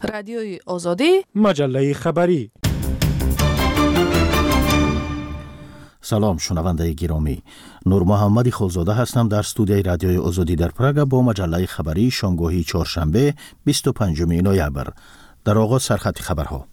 رادیوی آزادی، مجله خبری. سلام شنونده گرامی، نور محمد خلزاده هستم در استودیوی رادیوی آزادی در پراگ با مجله خبری شنبه چهارشنبه 25 نوامبر. در آغاز سرخط خبرها.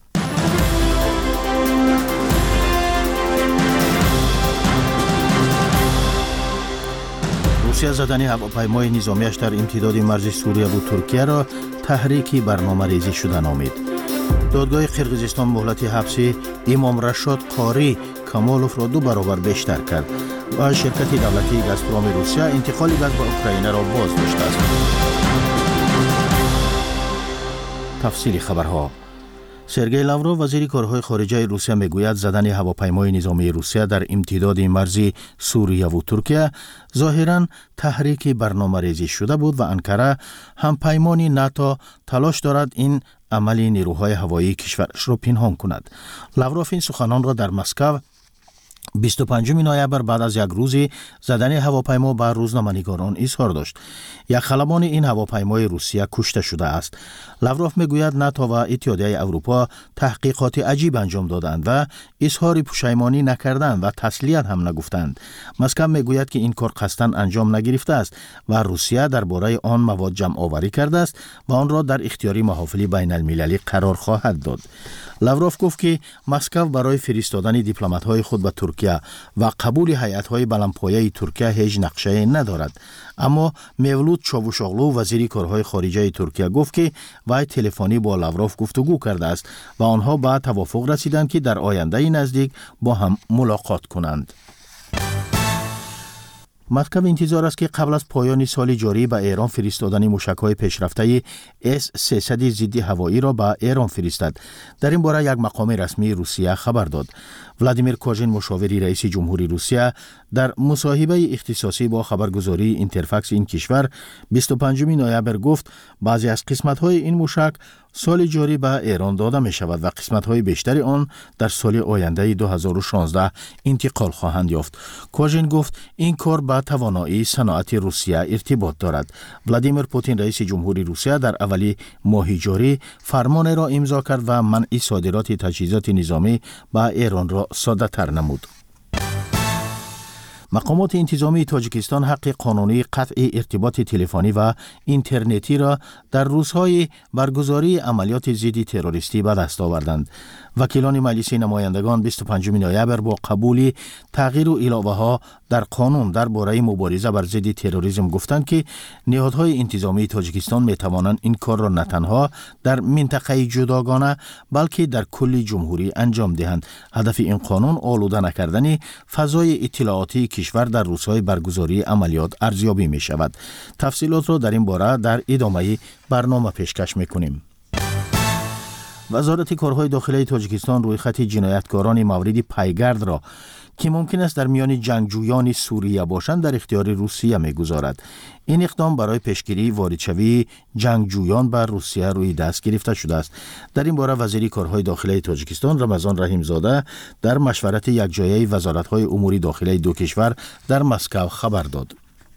روسیه زدن هواپیمای نظامیش در امتداد مرز سوریه و ترکیه را تحریکی برنامه‌ریزی شده نامید. دادگاه قرقیزستان مهلت حبسی امام رشاد قاری کمالوف را 2 برابر بیشتر کرد و شرکت دولتی گازپروم روسیه انتقال گاز به اوکراین را باز داشته است. تفصیل خبرها. سرگئی لاوروف وزیر کارهای خارجه روسیه میگوید زدن هواپیمای نظامی روسیه در امتداد مرزی سوریه و ترکیه ظاهراً تحریکی برنامه‌ریزی شده بود و انکره همپیمانی ناتو تلاش دارد این عملی نیروهای هوایی کشورش را پنهان کند. لاوروف این سخنان را در مسکو 25 نوامبر بعد از یک روزی زدن هواپیما به روزنامه‌نگاران اظهار داشت. یک خلبان این هواپیمای روسیه کشته شده است. لاوروف میگوید ناتو و اتحادیه اروپا تحقیقات عجیب انجام دادند و اظهار پشیمانی نکردند و تسلیت هم نگفتند. مسکو میگوید که این کار قصداً انجام نگرفته است و روسیه درباره آن مواد جمع آوری کرده است و آن را در اختیار محافل بین المللی قرار خواهد داد. لاوروف گفت که مسکو برای فرستادن دیپلمات‌های خود به ترکیه و قبول هیئت‌های بلندپایه ترکیه هیچ نقشه ندارد. اما مولود چاوشاغلو وزیر کارهای خارجه ترکیه گفت که وی تلفنی با لاوروف گفتگو کرده است و آنها به توافق رسیدند که در آینده نزدیک با هم ملاقات کنند. مسکو انتظار است که قبل از پایان سال جاری به ایران فرستادن موشک‌های پیشرفته S-300 ضد هوایی را به ایران فرستد. در این باره یک مقام رسمی روسیه خبر داد. ولادیمیر کوژین مشاور رئیس جمهوری روسیه در مصاحبه اختصاصی با خبرگزاری اینترفاکس این کشور 25 نوامبر گفت بعضی از قسمت‌های این موشک سال جاری به ایران داده می شود و قسمت‌های بیشتری آن در سال آینده 2016 انتقال خواهند یافت. کوژین گفت این کار با توانایی صنعت روسیه ارتباط دارد. ولادیمیر پوتین رئیس جمهوری روسیه در اولی ماه جاری فرمان را امضا کرد و منع صادرات تجهیزات نظامی به ایران را ساده تر نمود. مقامات انتظامی تاجیکستان حق قانونی قطع ارتباط تلفنی و اینترنتی را در روزهای برگزاری عملیات ضد تروریستی به دست آوردند. وکیلان مجلس نمایندگان 25 نوامبر با قبول تغییر و علاوه‌ها در قانون درباره مبارزه بر ضد تروریسم گفتند که نهادهای انتظامی تاجیکستان می توانند این کار را نه تنها در منطقه جداگانه بلکه در کل جمهوری انجام دهند. هدف این قانون آلوده نکردن فضای اطلاعاتی کشور در روزهای برگزاری عملیات ارزیابی می شود. تفصیلات را در این باره در ادامه برنامه پیشکش می کنیم. وزارت کارهای داخلی تاجیکستان روی خط جنایتکاران مورد پیگرد را که ممکن است در میان جنگجویان سوریه باشند در اختیار روسیه می‌گذارد. این اقدام برای پیشگیری واردشوی جنگجویان بر روسیه روی دست گرفته شده است. در این باره وزیر کارهای داخلی تاجیکستان رمضان رحیمزاده در مشورت یکجایی وزارت‌های امور داخلی دو کشور در مسکو خبر داد.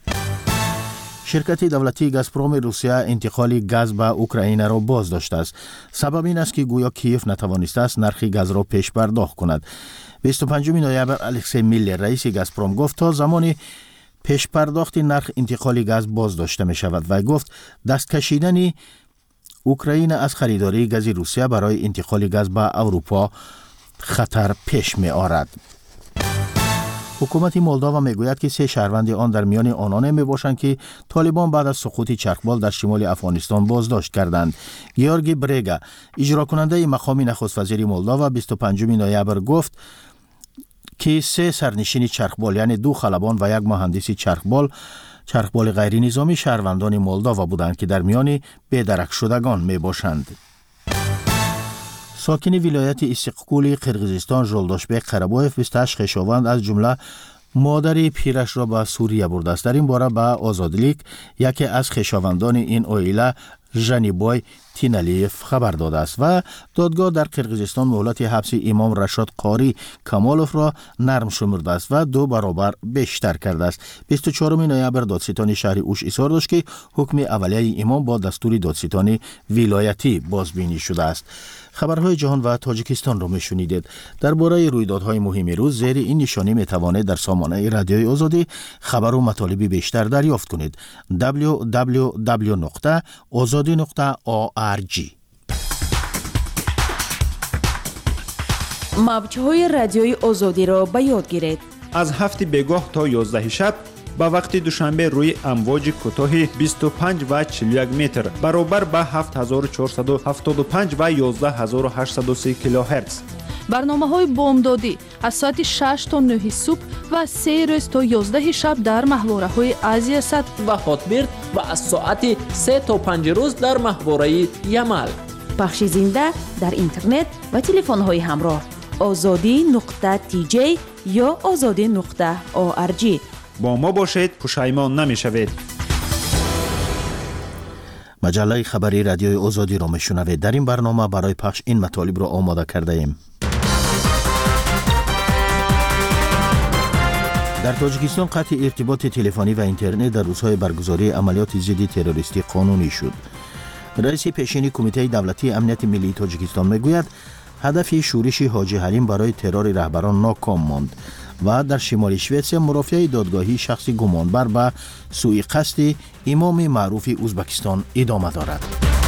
شرکت دولتی گازپروم روسیه انتقال گاز به اوکراین را باز داشته است. سبب این است که گویا کیف نتوانسته است نرخ گاز را پیش پرداخت کند. 25 نوامبر الکسی میلر رئیس گازپروم گفت تا زمانی پیش پرداخت نرخ انتقال گاز باز داشته می شود و گفت دست کشیدن اوکراین از خریداری گاز روسیه برای انتقال گاز به اروپا خطر پیش می آورد. حکومت مولداوا میگوید که 3 شهروند آن در میان آنان میباشند که طالبان بعد از سقوط چرخبال در شمال افغانستان بازداشت کردند. گیورگی بریگا اجرا کننده مقام نخست وزیر مولداوا 25 نوامبر گفت که 3 سرنشین چرخبال یعنی 2 خلبان و 1 مهندس چرخبال غیر نظامی شهروندان مولداوا بودند که در میان بی‌درک شدگان میباشند. ساکن ولایت استقلال قرقیزستان ژولداشبک قره‌بایف 28 خویشاوند از جمله مادر پیرش را به سوریه برده است. در این باره به آزادلیک یکی از خویشاوندان این عائله ژنیبای تینالیف خبر داده است و دادگاه در قرقیزستان مهلت حبس امام رشاد قاری کمالوف را نرم شمرده است و 2 برابر بیشتر کرده است. 24 نوامبر دادستان شهر اوش اظهار داشت که حکم اولیه امام با دستور دادستان ولایتی بازبینی شده است. خبرهای جهان و تاجیکستان را میشنیدید. درباره رویدادهای مهم روز زیر این نشانی میتوانید در سامانه رادیوی آزادی خبر و مطالب بیشتر دریافت کنید. www.azadi.org. موج‌های رادیوی آزادی را به یاد گیرید. از 7 بگاه تا 11 شب با وقت دوشنبه روی امواج کوتاه 25 و 41 متر برابر با 7475 و 11803 کیلوهرتز. برنامه‌های بامدادی از ساعت 6 تا 9 صبح و 3 روز تا 11 شب در ماهواره‌های آسیا سد و هاتبرد و از ساعت 3 تا 5 روز در ماهواره یمل. پخش زنده در اینترنت و تلفن‌های همراه azadi.tj یا azadi.org. با ما باشید، پشیمان نمی‌شوید. مجله خبری رادیوی آزادی را میشنوید. در این برنامه برای پخش این مطالب را آماده کرده ایم. در تاجیکستان قطع ارتباط تلفنی و اینترنت در روزهای برگزاری عملیات ضد تروریستی قانونی شد. رئیس پیشین کمیته دولتی امنیت ملی تاجیکستان میگوید هدف شورش حاجی حلیم برای ترور رهبران ناکام ماند و در شمال شوئد مرافعه دادگاهی شخص گمانبر به سوء قصد امام معروف ازبکستان ادامه دارد.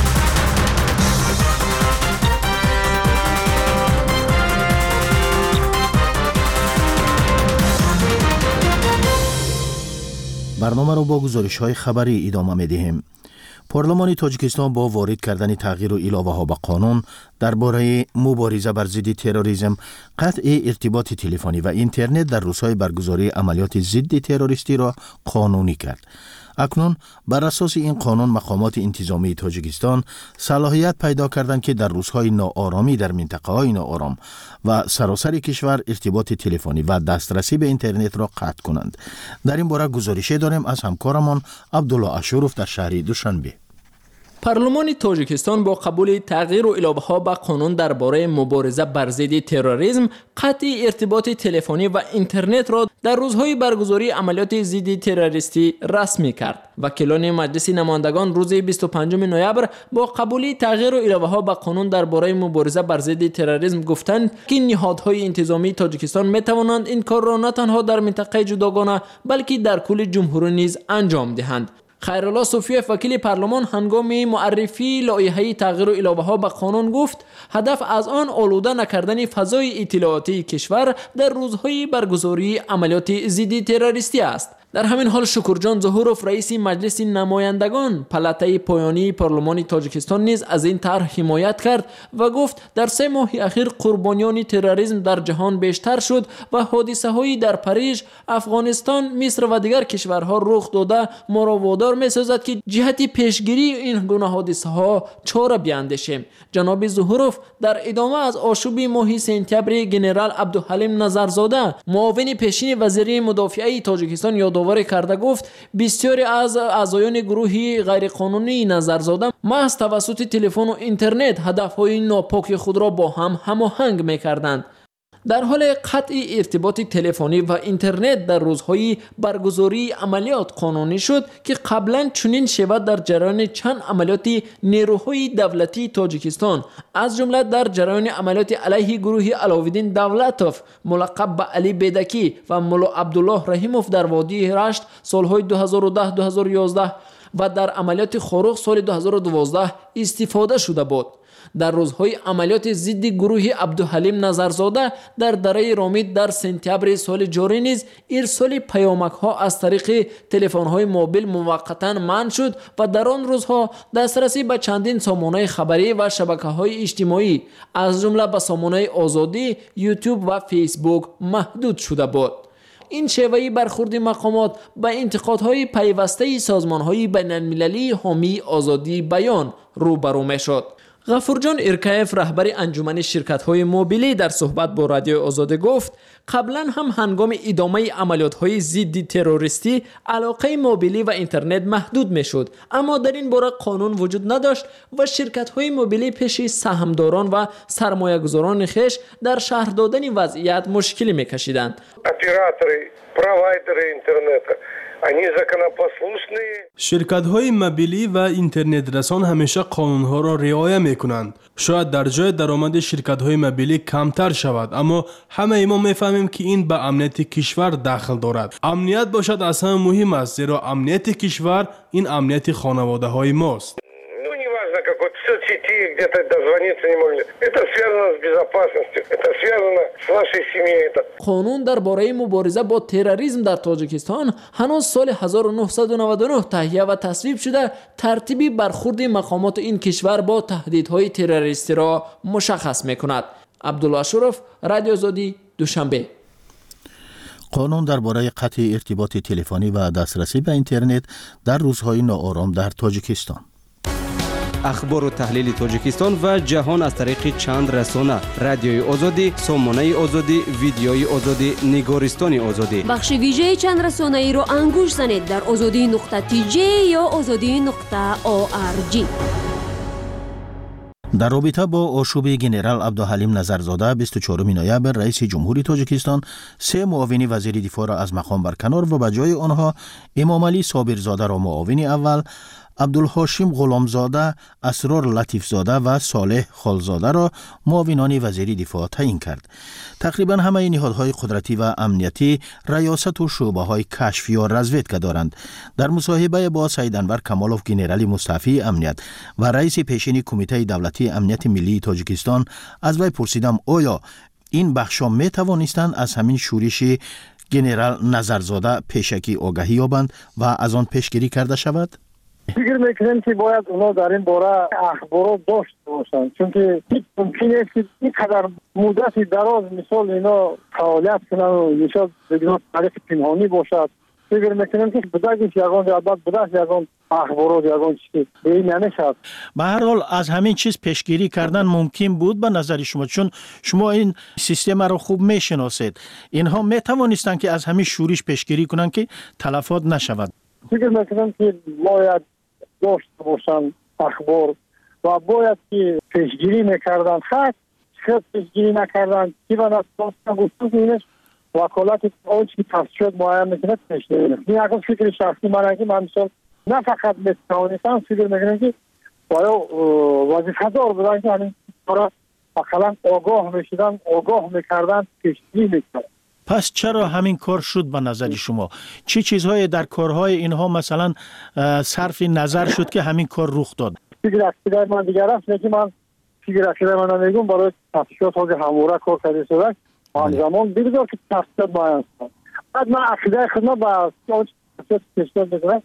برنامه را با گزارش‌های خبری ادامه می‌دهیم. پارلمان تاجیکستان با وارد کردن تغییر و علاوه‌ها به قانون درباره مبارزه بر ضد تروریسم، قطع ارتباط تلفنی و اینترنت در روزهای برگزاری عملیات ضد تروریستی را قانونی کرد. اکنون بر اساس این قانون مقامات انتظامی تاجیکستان صلاحیت پیدا کردند که در روزهای ناآرامی در منطقه‌های ناآرام و سراسر کشور ارتباط تلفنی و دسترسی به اینترنت را قطع کنند. در این باره گزارشی داریم از همکارمان عبدالله اشرف در شهر دوشنبه. پارلمان تاجیکستان با قبول تغییر و علاوه‌ها به قانون درباره مبارزه بر ضد تروریسم، قطع ارتباط تلفنی و اینترنت را در روزهای برگزاری عملیات ضد تروریستی رسمی کرد. وکیلان مجلس نمایندگان روز 25 نوامبر با قبول تغییر و علاوه‌ها به قانون درباره مبارزه بر ضد تروریسم گفتند که نهادهای انتظامی تاجیکستان می‌توانند این کار را نه تنها در منطقه جداگانه بلکه در کل جمهوری نیز انجام دهند. خیرالله صوفیف وکیل پارلمان هنگام معرفی لایحه تغییر و علاوه‌ها به قانون گفت هدف از آن آلوده نکردن فضای اطلاعاتی کشور در روزهای برگزاری عملیات ضد تروریستی است. در همین حال شکرجان ظهورов رئیس مجلس نمایندگان پلاتای پایانی پارلمان تاجیکستان نیز از این طرح حمایت کرد و گفت در 3 ماه اخیر قربانیان تروریسم در جهان بیشتر شد و حادثه‌هایی در پاریژ، افغانستان، مصر و دیگر کشورها رخ داده ما را وادار می‌سازد که جهت پیشگیری این گونه حادثه‌ها چاره بیاندیشیم. جناب ظهورov در ادامه از آشوب ماه سپتامبر جنرال عبدالحلیم نظرزاده معاون پیشین وزیر مدافعه تاجیکستان یادآوری کرده گفت بسیاری از اعضایان گروه غیرقانونی نظرزاده محض توسط تلفن و اینترنت هدف‌های ناپاک خود را با هم هماهنگ می‌کردند. در حال قطع ارتباط تلفنی و اینترنت در روزهای برگزاری عملیات قانونی شد که قبلا چنین شود در جریان چند عملیات نیروهای دولتی تاجیکستان از جمله در جریان عملیات علیه گروه علاوالدین دولتوف ملقب به علی بیدکی و مولا عبدالله رحیموف در وادی رشت سالهای 2010-2011 و در عملیات خاروخ سال 2012 استفاده شده بود. در روزهای عملیات ضد گروه عبدالحلیم نظرزاده در دره رامید در سپتامبر سال جاری نیز ارسال پیامک ها از طریق تلفن های موبیل موقتا منع شد و در آن روزها دسترسی به چندین سامانه خبری و شبکه های اجتماعی از جمله به سامانه آزادی، یوتیوب و فیسبوک محدود شده بود. این شیوه برخورد مقامات به انتقادهای پیوسته سازمانهای بین‌المللی حامی آزادی بیان روبرو می‌شد. غفورجان ارکایف رهبر انجمن شرکت‌های موبیلی در صحبت با رادیو آزادی گفت قبلا هم هنگام ادامه عملیات‌های ضد تروریستی علاقه موبیلی و اینترنت محدود می‌شد، اما در این باره قانون وجود نداشت و شرکت‌های موبیلی پیش سهامداران و سرمایه‌گذاران خویش در شرح دادن وضعیت مشکلی می‌کشیدند. Операторы, провайдеры интернета, они законопослушные. شرکت‌های موبیلی و اینترنت رسان همیشه قانون‌ها را رعایت می‌کنند. شاید در جای درآمد شرکت‌های موبیلی کمتر شود، اما همه ما می‌فهمیم که این به امنیت کشور دخل دارد. امنیت باشد از همه مهم است، زیرا امنیت کشور این امنیت خانواده‌های ماست. Неважно, какой в соцсети где-то дозвониться не могли. Это связано с безопасностью, это связано с вашей семьей. قانون درباره مبارزه با تروریسم در تاجیکستان هنوز سال 1999 تهیه و تصویب شده ترتیبی برخورد مقامات این کشور با تهدیدهای تروریستی را مشخص می‌کند. عبدالله شرف، رادیو آزادی، دوشنبه. قانون درباره قطع ارتباط تلفنی و دسترسی به اینترنت در روزهای ناآرام در تاجیکستان. اخبار و تحلیل تاجیکستان و جهان از طریق چند رسانه: رادیوی آزادی، سامانه آزادی، ویدیوی آزادی، نگارستان آزادی. بخش ویژه چند رسانه ای را انگوش زنید در azadi.tj یا azadi.org. در رابطه با آشوب گنرال عبدالحلیم نظرزاده 24 نوامبر رئیس جمهوری تاجیکستان 3 معاون وزیر دفاع را از مقام برکنار و به جای آنها امام علی صابرزاده را معاون اول، عبدالحاشم غلامزاده، اسرار لطیفزاده و صالح خالزاده را معاونان وزیر دفاع تعیین کرد. تقریبا همه نهادهای قدرتی و امنیتی ریاست و شعبه‌های کشفی یا رزودکا دارند. در مصاحبه با سید انور کمالوف گنرال مستعفی امنیت و رئیس پیشین کمیته دولتی امنیت ملی تاجیکستان از وی پرسیدم آیا این بخشا می توانستند از همین شورش گنرال نظرزاده پیشکی آگاهی یابند و از آن پیشگیری کرده شود؟ فکر میکنم که باید اونا در این باره اخبارات داشت باشند، چون که ممکن است که اینقدر مدت دراز مثال اینا فعالیت کنن و مثال بگیرن طریق پنهانی باشد. فکر میکنم که بدهش یگان جواب بدهش یگان اخبارات یگان چیزی به این نمیشد. به هر حال از همین چیز پیشگیری کردن ممکن بود به نظر شما، چون شما این سیستم را خوب میشناسید. اینها میتوانستند که از همین شورش پیشگیری کنند که تلفات نشود. فکر میکنم که باید داشت باشن اخبار و باید که پیشگیری میکردن. خط پیشگیری نکردن که من از داستان گفتم که اینش وکالت آنچه که تصفیات معین میکنه پیشگیری نکنه. این اگر فکر شخصی من که من مثال نه فقط میتوانستم فکر میکنم که باید وظیفه دار بودن که همین کارا اقلا آگاه میشدن، آگاه میکردن، پیشگیری میکردن. پس چرا همین کار شد به نظر شما؟ چه چیزهای در کارهای اینها مثلا صرف نظر شد که همین کار رخ داد؟ فکر اکیده من دیگر است که من فکر اکیده من نمیگم برای تفصیلات های همواره کار کرده شده همزمان بگذار که تفصیلات باید است. بعد من اکیده خدمت با تفصیلات کشتر بگذارم.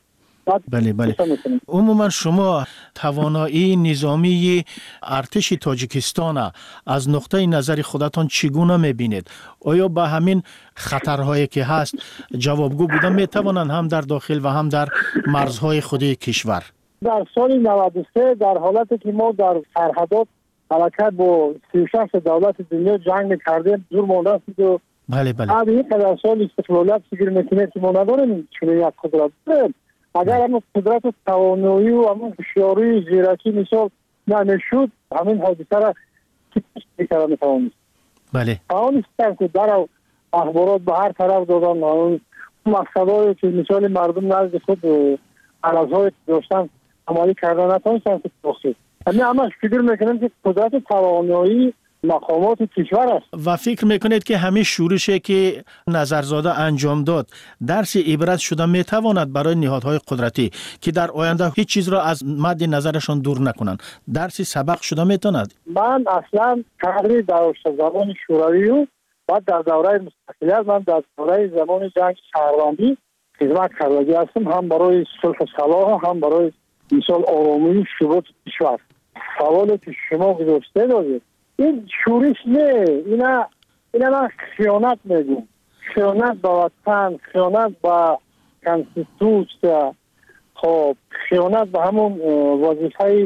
بله. عموما شما توانایی نظامی ارتش تاجیکستان از نقطه نظر خودتان چگونه میبینید؟ آیا با همین خطرهایی که هست جوابگو بودن میتوانند هم در داخل و هم در مرزهای خود کشور؟ در سال 93 در حالتی که ما در سرحدات حرکت با 36 دولت دنیا جنگ میکردیم دور مانده است و بله. بعد این قدر سال استقلالیت فکر میکنید که ما نداریم چون یک قدرت داریم. اگر همون قدرت و توانایی و همون هوشیاری زیرکی مثال نمیشد همین حادثه را که پیشگیری میتوانست. بله. توانستن که در اخبارات به هر طرف دادن اون مقصدهایی که مثال مردم نزد خود عرضهای داشتن عملی کردن نتوانستن که توصیل. همش فکر میکنم که قدرت توانایی مقامات کشور است. و فکر میکنید که همین شورشی که نظرزاده انجام داد درس عبرت شده میتواند برای نهادهای قدرتی که در آینده هیچ چیز را از مد نظرشان دور نکنند درس سبق شده میتواند؟ من اصلا تغییر در زمان شوروی و بعد در دوره مستقلیت من در دوره زمان جنگ شهروندی خدمت کرده هستم، هم برای صلح و صلاح هم برای مثال آرامی ثبات کشور. سوالی که شما گذاشته دارید این شورش نه، اینا من خیانت میگم، خیانت به وطن، خیانت به کنستیتوسیا، خب خیانت به همون وظیفه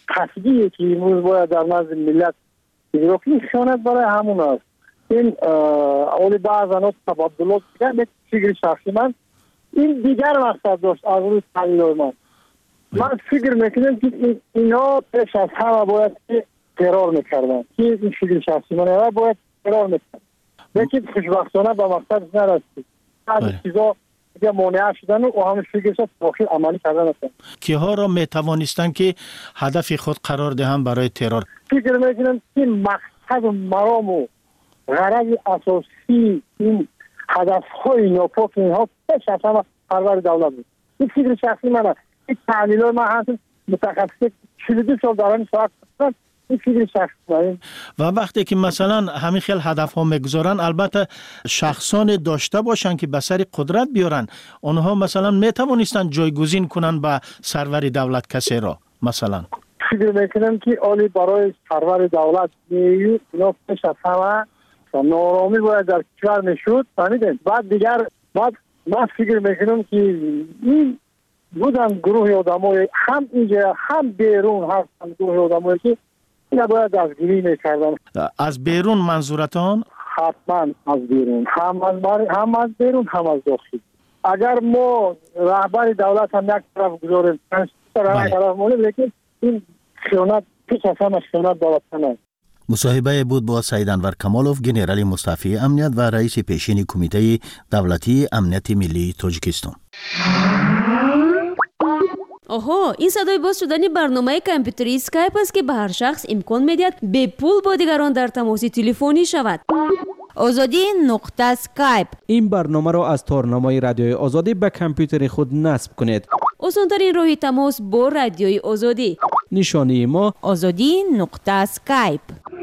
قصدیه که امروز باید در نزد ملت اجرا کنیم خیانت برای همون است. این اولی بعضا تبادلات دیگر به فکر شخصی من این دیگر مقصد داشت از روی تحلیل من فکر میکنم که اینا پیش از همه باید که ترور میکردن که این فکر شخصی من باید ترور میکردن لیکن خوشبختانه به مقصد نرسید از چیزا دیگه مانع شدن و همه فکرش داخل عملی کردن هستن کیها را میتوانستن که هدف خود قرار دهند برای ترور؟ فکر میکنم که مقصد و مرام و غرض اساسی این هدفهای ناپاک اینها پیش از همه پرور دولت بود. این فکر شخصی من است. این تحلیل‌های من هستم متخصص 42 سال دارم صحبت کردم. این فکر شخصی من. و وقتی که مثلا همین خیل هدف‌ها میگذارن البته شخصان داشته باشن که به سر قدرت بیارن اونها مثلا میتوانستن جایگزین کنن به سرور دولت کسی را مثلا فکر میکنم که آلی برای سرور دولت نیو اینا پیش از همه نارامی باید در کشور میشد فهمیدین بعد من فکر میکنم که این بودن گروه آدمای هم اینجا هم بیرون هستن گروه آدمایی که اینا باید دستگیری میکردن. از بیرون منظورتان؟ حتما از بیرون هم از بیرون هم از داخل. اگر ما رهبر دولت هم یک طرف گذاریم طرف مونیم لیکن این خیانت پیش از همه خیانت دولتانه. مصاحبه بود با سید انور کمالوف گنرال مستعفی امنیت و رئیس پیشین کمیته دولتی امنیت ملی تاجیکستان. آها این صدای باز شدن برنامه کامپیوتری اسکایپ است که به هر شخص امکان میدهد به پول با دیگران در تماس تلفنی شود. آزادی نقطه سکایپ. این برنامه را از تارنمای رادیوی آزادی به کامپیوتر خود نصب کنید. آسان‌ترین راه تماس با رادیوی آزادی. نشانی ما آزادی نقطه سکایپ.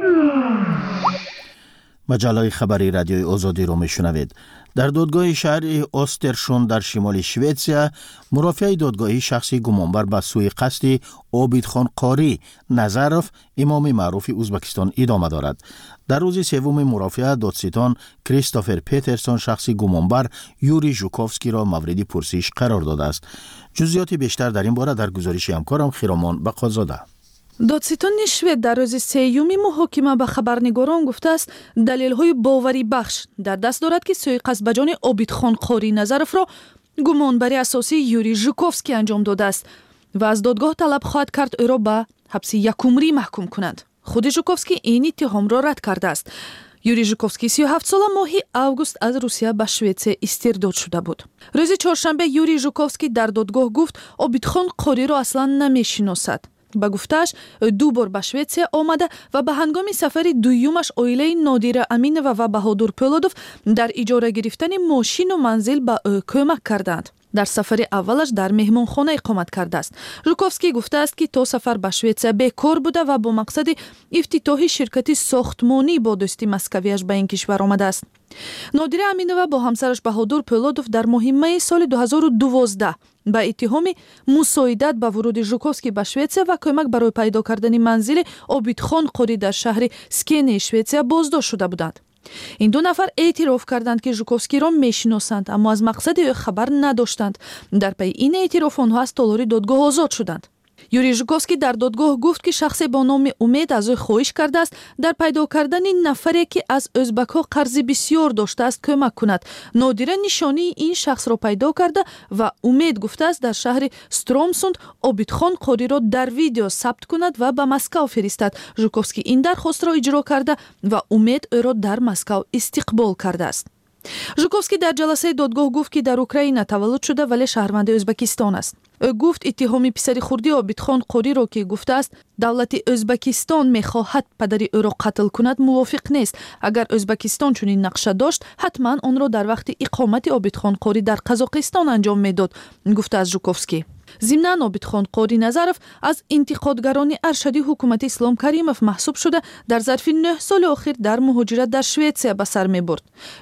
مجله خبری رادیوی آزادی رو میشنوید. در دادگاه شهر اوسترشون در شمال شویتزیا مرافع دادگاهی شخصی گمانبر به سوی قصد عابدخان قاری نظرف امام معروف ازبکستان ادامه دارد. در روز سوم مرافعه دادستان کریستوفر پیترسون شخصی گمانبر یوری ژوکوفسکی را مورد پرسش قرار داده است. جزئیات بیشتر در این باره در گزارش همکارم خیرامان بقازاده. دادستان شوید در روز سیوم محاکمه به خبرنگاران گفته است دلیل‌های باوری بخش در دست دارد که سوی قصد به جان عابدخان قاری نظرف را گمانبری اساسی یوری ژوکوفسکی انجام داده است و از دادگاه طلب خواهد کرد او را به حبس 1 عمری محکوم کنند. خود ژوکوفسکی این اتهام را رد کرده است. یوری ژوکوفسکی 37 ساله ماهی اوگوست از روسیه به شویتزیا استرداد شده بود. روز چهارشنبه یوری ژوکوفسکی در دادگاه گفت عابدخان قاری را اصلا نمی‌شناسد. با گفتش 2 بار به شویتزیا آمده و به هنگام سفر دویمش عائله نادیر امینова و بهادر پولودوف در اجاره گرفتن ماشین و منزل به او کمک کردند. در سفر اولش در مهمانخانه اقامت کرده است. ژوکوفسکی گفته است که تا سفر به شویتزیا بیکار بوده و با مقصد افتتاح شرکت ساختمانی با دوستی مسکویش به این کشور آمده است. نادیر امینова با همسرش بهادر پولودوف در ماه می سال 2012 با اتهام مساعدت به ورود ژوکوفسکی به شویتزیا و کمک برای پیدا کردن منزل عابدخان قاری در شهر سکین شویتزیا بازداشت شده بودند. این 2 نفر اعتراف کردند که ژوکوفسکی را میشناسند اما از مقصد او خبر نداشتند. در پی این اعتراف آنها از تالار دادگاه آزاد شدند. یوری ژوکوفسکی در دادگاه گفت که شخصی با نام امید از او خواهش کرده است در پیدا کردن نفری که از ازبک‌ها قرض بسیار داشته است کمک کند. نادر نشانی این شخص را پیدا کرده و امید گفته است در شهر سترومسوند عابدخان قاری را در ویدیو ثبت کند و به مسکو فرستد. ژوکوفسکی این درخواست را اجرا کرده و امید او را در مسکو استقبال کرده است. ژوکوفسکی در جلسه دادگاه گفت که در اوکراین تولد شده ولی شهروند ازبکستان است. او گفت اتهام پسر خردی عابدخان قاری را که گفته است دولت ازبکستان میخواهد پدر او را قتل کند موافق نیست. اگر ازبکستان چنین نقشه داشت حتما آن را در وقت اقامت عابدخان قاری در قزاقستان انجام میداد، گفته از ژوکوفسکی. ضمناً عابدخان قاری نظرف از انتقادگران ارشد حکومت اسلام کریمov محسوب شده در ظرف 9 سال اخیر در مهاجرت در شویتزیا به سر میبرد.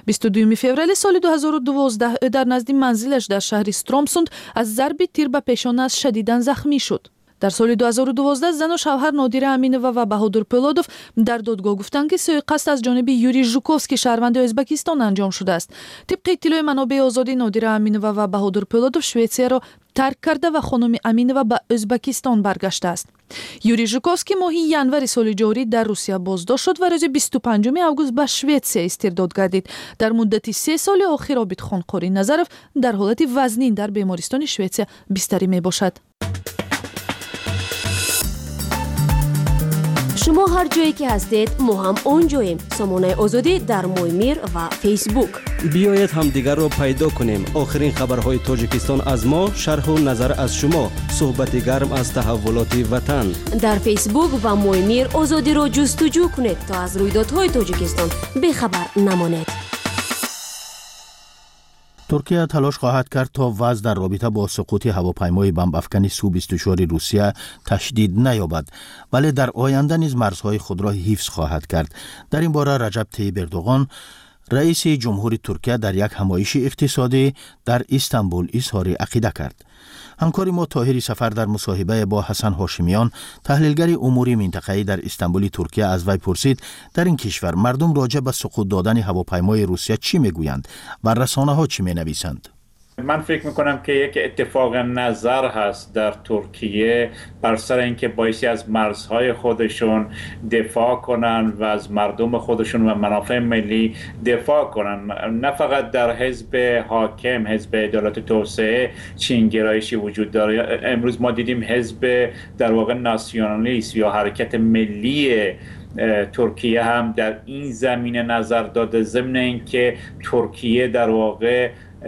22 فوریه سال 2012 او در نزد منزلش در شهر سترومسوند از ضرب تیر به پیشانه‌اش شدیداً زخمی شد. در سال 2012 زن و شوهر نادیره امینова و بهادر پولادوف در دادگاه گفتند که سوءقصد از جانب یوری ژوکوفسکی شهروند ازبکستان انجام شده است. طبق اطلاع منابع آزادی نادیره امینова و بهادر پولادوف شویتسیا را ترک کرده و خانم امینова به ازبکستان برگشته است. یوری ژوکوفسکی ماهی ینور سال جاری در روسیه بازداشت شد و روز 25 آگوست به شویتسیا استرداد گردید. در مدت 3 سال آخر عابدخان قاری نظرов در حالت وزنین در بیمارستان شویتسیا بستری می باشد. شما هر جایی که هستید ما هم اونجاییم. سامانه آزادی در مویمیر و فیسبوک. بیایید هم دیگر رو پیدا کنیم. آخرین خبرهای تاجیکستان از ما، شرح و نظر از شما، صحبت گرم از تحولات وطن. در فیسبوک و مویمیر آزادی رو جستجو کنید تا از رویدادهای تاجیکستان بخبر نمانید. ترکیه تلاش خواهد کرد تا وضع در رابطه با سقوط هواپیمای بمب افکن سو-24 روسیه تشدید نیابد، ولی در آینده نیز مرزهای خود را حفظ خواهد کرد. در این باره رجب طیب اردوغان رئیس جمهوری ترکیه در یک همایش اقتصادی در استانبول اظهار عقیده کرد. همکار ما طاهری سفر در مصاحبه با حسن هاشمیان تحلیلگر امور منطقه‌ای در استانبول ترکیه از وی پرسید در این کشور مردم راجع به سقوط دادن هواپیمای روسیه چی میگویند و رسانه‌ها چی مینویسند؟ من فکر میکنم که یک اتفاق نظر هست در ترکیه بر سر اینکه بایستی از مرزهای خودشون دفاع کنن و از مردم خودشون و منافع ملی دفاع کنن. نه فقط در حزب حاکم، حزب عدالت و توسعه چین گرایشی وجود داره. امروز ما دیدیم حزب در واقع ناسیونالیست یا حرکت ملی ترکیه هم در این زمینه نظر داده، ضمن اینکه ترکیه در واقع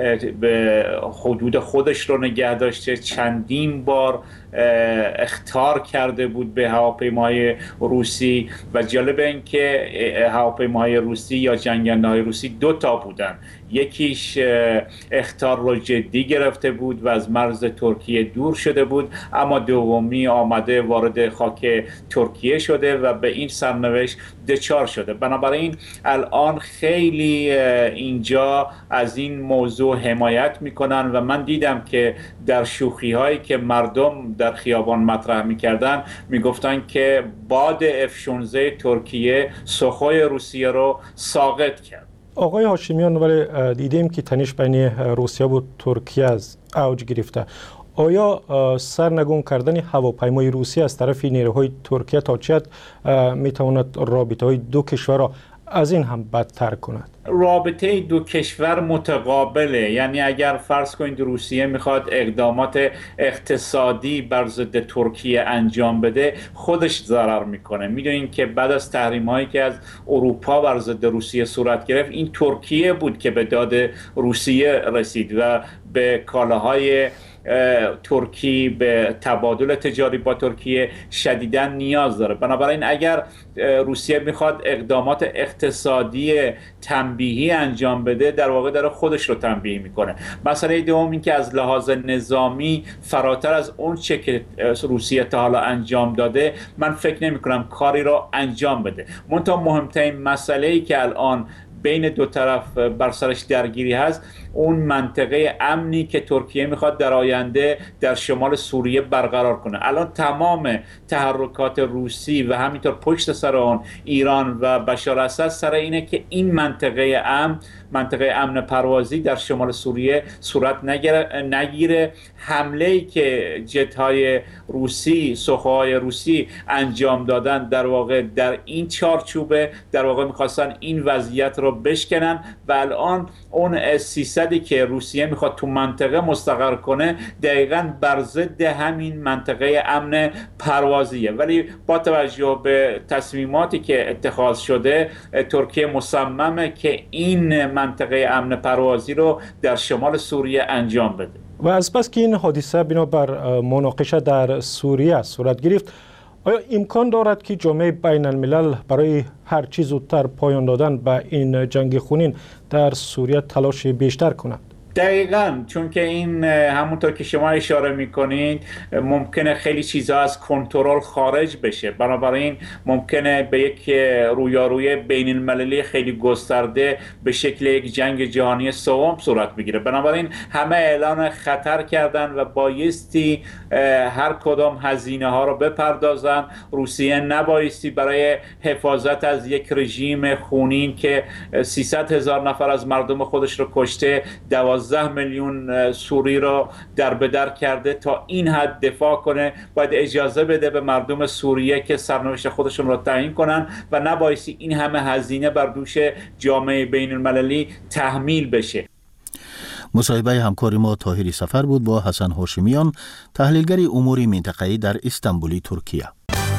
به حدود خودش رو نگه داشته، چندین بار اخطار کرده بود به هواپیماهای روسی و جالب این که هواپیماهای روسی یا جنگنده‌های روسی 2 تا بودن. یکیش اخطار رو جدی گرفته بود و از مرز ترکیه دور شده بود، اما دومی آمده وارد خاک ترکیه شده و به این سرنوشت دچار شده. بنابراین الان خیلی اینجا از این موضوع حمایت میکنن و من دیدم که در شوخی هایی که مردم در خیابان مطرح میکردن میگفتن که باد F-16 ترکیه سخوی روسیه رو ساقط کرد. آقای هاشمیان، ولی دیدیم که تنش بین روسیه و ترکیه از اوج گرفته. آیا سرنگون کردن هواپیمای روسیه از طرف نیروهای ترکیه تا چه حد میتواند رابطه های دو کشور را از این هم بدتر کند؟ رابطه دو کشور متقابله. یعنی اگر فرض کنید روسیه میخواد اقدامات اقتصادی بر ضد ترکیه انجام بده، خودش ضرر میکنه. میدونین که بعد از تحریم هایی که از اروپا بر ضد روسیه صورت گرفت، این ترکیه بود که به داد روسیه رسید و به کالاهای ترکی، به تبادل تجاری با ترکیه شدیداً نیاز داره. بنابراین اگر روسیه میخواد اقدامات اقتصادی تنبیهی انجام بده، در واقع داره خودش رو تنبیه میکنه. مسئله دوم این که از لحاظ نظامی فراتر از اون چه که روسیه تا حالا انجام داده، من فکر نمی کنم کاری رو انجام بده. منتها مهمترین مسئله‌ای که الان بین دو طرف بر سرش درگیری هست، اون منطقه امنی که ترکیه میخواد در آینده در شمال سوریه برقرار کنه. الان تمام تحرکات روسی و همینطور پشت سر اون ایران و بشار اسد سر اینه که این منطقه امن پروازی در شمال سوریه صورت نگیره. حمله‌ای که جت‌های روسی، سخوهای روسی انجام دادن در واقع در این چارچوبه، در واقع میخواستن این وضعیت رو بشکنن و الان اون 300 که روسیه میخواد تو منطقه مستقر کنه دقیقاً بر ضد همین منطقه امن پروازیه. ولی با توجه به تصمیماتی که اتخاذ شده، ترکیه مصممه که این منطقه امن پروازی رو در شمال سوریه انجام بده. و از پس که این حادثه بنابر مناقشه در سوریه صورت گرفت، آیا امکان دارد که جامعه بین الملل برای هر چیز زودتر پایان دادن به این جنگ خونین در سوریه تلاش بیشتر کند؟ دقیقاً، چون که این همونطور که شما اشاره میکنید ممکنه خیلی چیزها از کنترل خارج بشه، بنابراین ممکنه به یک رویاروی بین المللی خیلی گسترده به شکل یک جنگ جهانی سوم صورت بگیره. بنابراین همه اعلان خطر کردن و بایستی هر کدام هزینه ها رو بپردازن. روسیه نبایستی برای حفاظت از یک رژیم خونین که 300,000 نفر از مردم خودش رو کشته، 12 میلیون سوری رو دربدر کرده، تا این حد دفاع کنه. باید اجازه بده به مردم سوریه که سرنوشت خودشون رو تعیین کنن و نبایستی این همه هزینه بر دوش جامعه بین المللی تحمیل بشه. مصاحبه همکار ما طاهری سفر بود با حسن هاشمیان، تحلیلگر امور منطقه‌ای در استانبول، ترکیه.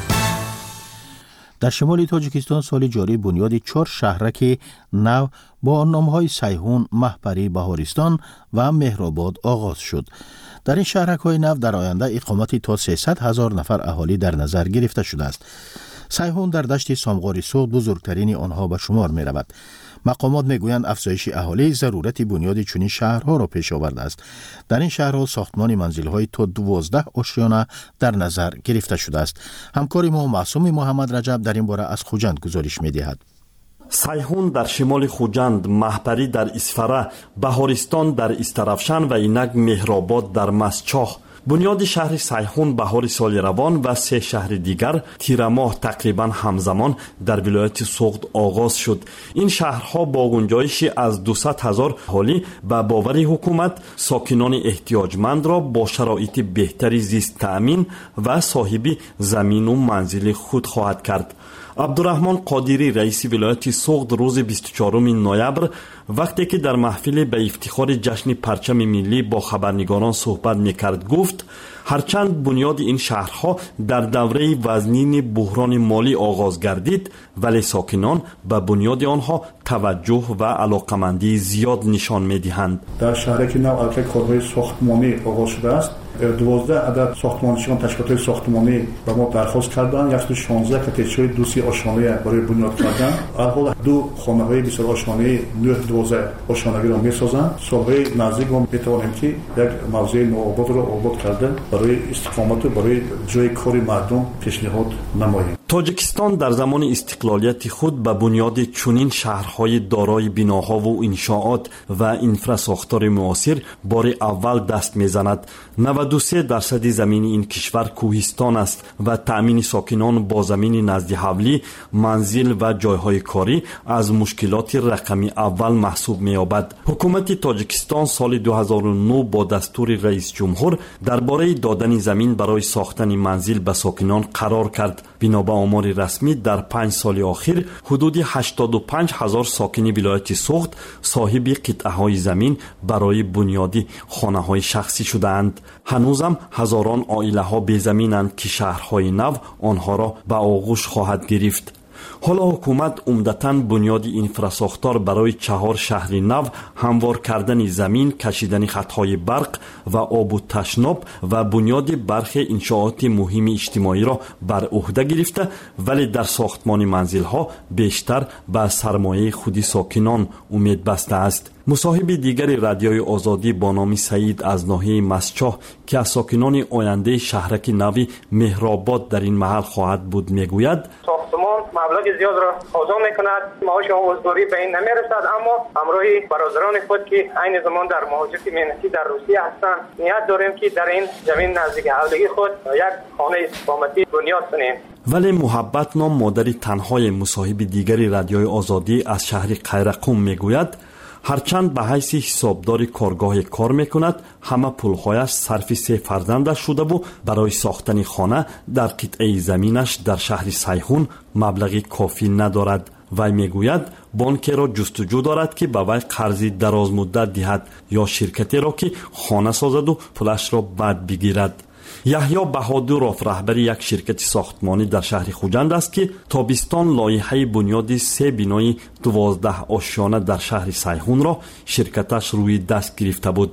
در شمال تاجیکستان سال جاری بنیاد 4 شهرک نو با نام‌های سیحون، مهپری، بهارستان و مهرآباد آغاز شد. در این شهرک‌های نو در آینده اقامتی تا 300,000 نفر اهالی در نظر گرفته شده است. سیحون در دشت سامغار سوخت بزرگترین آنها به شمار می رود. مقامات می گویند افزایش اهالی ضرورت بنیاد چنین شهرها را پیش آورده است. در این شهرها ساختمان منزل‌های تا 12 آشیانه در نظر گرفته شده است. همکار ما معصوم محمد رجب در این باره از خوجند گزارش می دهد. سیحون در شمال خوجند، مهپری در اسفره، بهارستان در استرافشان و اینک مهرآباد در مسچاه. بنیاد شهر سیحون بهار سال روان و 3 شهر دیگر تیر ماه تقریبا همزمان در ولایت سوخت آغاز شد. این شهرها با گنجایشی از 200,000 اهالی و باور حکومت ساکنان احتیاجمند را با شرایط بهتری زیست تأمین و صاحبی زمین و منزل خود خواهد کرد. عبدالرحمن قادری رئیس ولایت سوخت روز 24 نوامبر وقتی که در محفل به افتخار جشن پرچم ملی با خبرنگاران صحبت میکرد گفت هرچند بنیاد این شهرها در دوره وزنین بحران مالی آغاز گردید، ولی ساکنان به بنیاد آنها توجه و علاقمندی زیاد نشان میدهند. در شهری که نو البته کارهای ساختمانی آغاز شده است، 12 عدد ساختمانچیان تشکیلات ساختمانی به ما درخواست کردند. 116 کتیچهای دوسی آشانه برای بنیاد کردن. الحال 2 خانه‌های بسیار آشانه 12 آشانگی را می‌سازند. سالهای نزدیک هم می‌توانیم که یک موضع نوآباد را آباد کرده برای استقامت و برای جای کار مردم پیشنهاد نماییم. تاجیکستان در زمان استقلالیت خود به بنیاد چنین شهرهای دارای بناها و انشاءات و انفراساختار معاصر بار اول دست می‌زند. 93% زمین این کشور کوهستان است و تأمین ساکنان با زمین نزد حولی، منزل و جایهای کاری از مشکلات رقمی اول محسوب می‌یابد. حکومت تاجیکستان سال 2009 با دستور رئیس جمهور درباره دادن زمین برای ساختن منزل به ساکنان قرار کرد. بنا به آمار رسمی در 5 سال اخیر حدود 85,000 ساکن ولایت سوخت صاحب قطعه‌های زمین برای بنیاد خانه‌های شخصی شده‌اند. هنوزم هزاران عائله‌ها بی زمینند که شهرهای نو آنها را به آغوش خواهد گرفت. حالا حکومت عمدتاً بنیاد انفراساختار برای 4 شهر نو، هموار کردن زمین، کشیدن خطهای برق و آب و تشناب و بنیاد برخی انشاءات مهم اجتماعی را بر عهده گرفته، ولی در ساختمان منزل‌ها بیشتر به سرمایه خودی ساکنان امید بسته است. مصاحب دیگر رادیوی آزادی با نام سعید از ناحیه مسچاه که از ساکنان آینده شهرک نوی مهرآباد در این محل خواهد بود میگوید ساختمان مبلغ زیاد را تقاضا میکند، معاش حضوری به این نمیرسد، اما همراهی برادران خود که عین زمان در مهاجرت مهنتی در روسیه هستند نیت داریم که در این زمین نزدیک حوزه خود یک خانه استقامتی بنیاد کنیم. ولی محبت نام مادر تنهای مصاحب دیگر رادیوی آزادی از شهر قیرقوم میگوید هرچند به حیث حسابدار کارگاه کار میکند، همه پولهایش صرف 3 فرزندش شده و برای ساختن خانه در قطعه زمینش در شهر سیحون مبلغی کافی ندارد. وی میگوید بانک را جستجو دارد که به وی قرضی دراز مدت دهد یا شرکتی را که خانه سازد و پولش را بعد بگیرد. یحیی بهادرов رهبر یک شرکت ساختمانی در شهر خوجند است که تابستان لایحه بنیاد 3 بینای 12 آشیانه در شهر سیحون را شرکتش روی دست گرفته بود.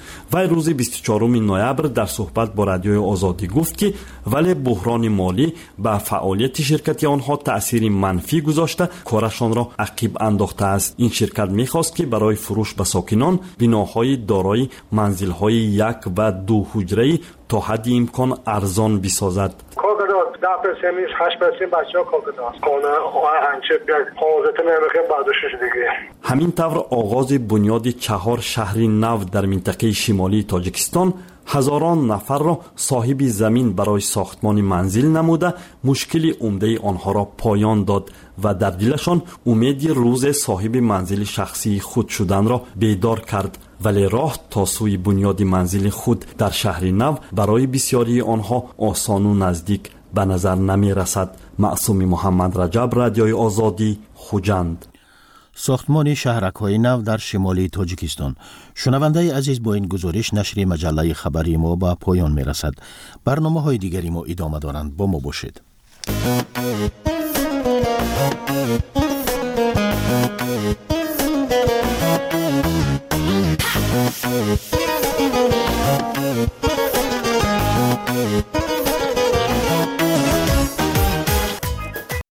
وی روز 24 نوامبر در صحبت با رادیوی آزادی گفت که ولی بحران مالی به فعالیت شرکت آنها تأثیر منفی گذاشته کارشان را عقب انداخته است. این شرکت می‌خواست که برای فروش به ساکنان بناهای دارای منزل‌های 1 و 2 حجره‌ای تا حد امکان ارزان بسازد. 10% 8% بچه‌ها کاغذ کنه هنچه حوزه نمیخواد بعدش دیگه. همین طور آغاز بنیاد 4 شهر نو در منطقه شمالی تاجیکستان هزاران نفر را صاحب زمین برای ساختمان منزل نموده مشکل عمده آنها را پایان داد و در دلشان امید روز صاحب منزل شخصی خود شدن را بیدار کرد. ولی راه تا سوی بنیاد منزل خود در شهر نو برای بسیاری آنها آسان و نزدیک به نظر نمی رسد. معصوم محمد رجب، رادیوی آزادی، خوجند. ساختمان شهرک‌های نو در شمالی تاجیکستان. شنونده عزیز، با این گزارش نشر مجله خبری ما به پایان می رسد. برنامه‌های دیگری ما ادامه دارند. با ما باشید.